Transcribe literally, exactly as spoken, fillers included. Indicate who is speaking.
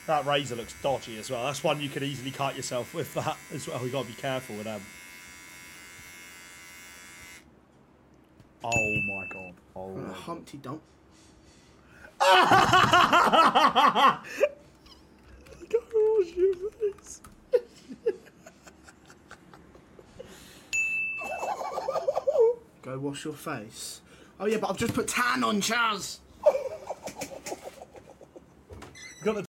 Speaker 1: That razor looks dodgy as well. That's one you could easily cut yourself with that as well. You got to be careful with them. Oh my god. Oh
Speaker 2: Uh,
Speaker 1: my
Speaker 2: Humpty Dump.
Speaker 1: Go wash your face.
Speaker 2: Go wash your face. Oh yeah, but I've just put tan on, Chaz.
Speaker 1: Got the